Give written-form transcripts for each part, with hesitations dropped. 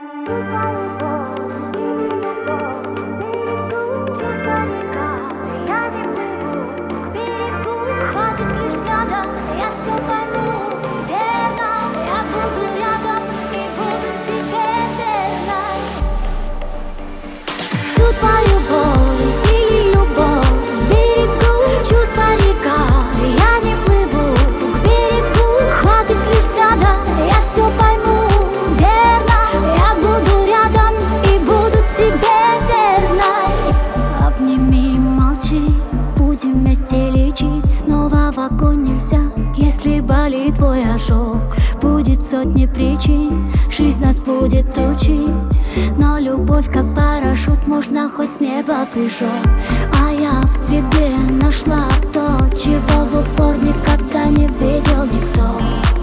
Твою боль и любовь сберегу, чувства река, я не плыву к берегу. Хватит лишь взгляда, я все пойму, верно, я буду рядом и буду тебе верной. Обними, молчи, будем вместе лечить, снова в огонь нельзя. Если болит твой ожог, будет сотни причин, жизнь нас будет учить. Но любовь как парашют, можно хоть с неба пришел. А я в тебе нашла то, чего в упор никогда не видел никто.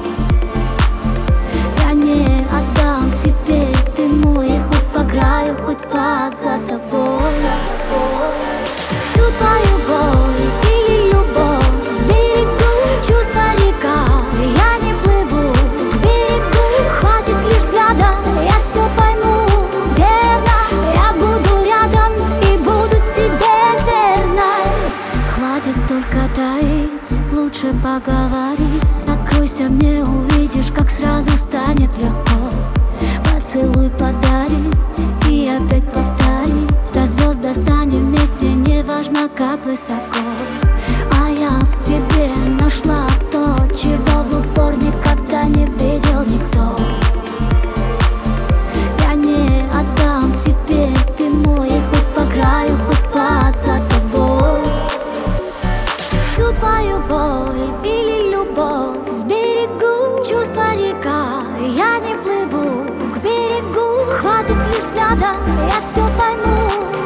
Я не отдам теперь, ты мой, и хоть по краю, хоть в ад за тобой. Всю твою боль и любовь сберегу, чувства река, я не плыву к берегу. Хватит лишь взгляда, я все пойму, верно, я буду рядом и буду тебе верной. Хватит столько таить, лучше поговорить. Откройся мне, увидишь, как сразу станет легко. Поцелуй подарить и опять повторить. До звезд достанем вместе, неважно как высоко. А я в тебе нашла то, чего в упор никогда не видел никто. Я не отдам теперь, ты мой, и хоть по краю, хоть в ад за тобой. Всю твою боль или любовь сберегу, чувства река, я не плыву к берегу. Хватит лишь взгляда, я все пойму,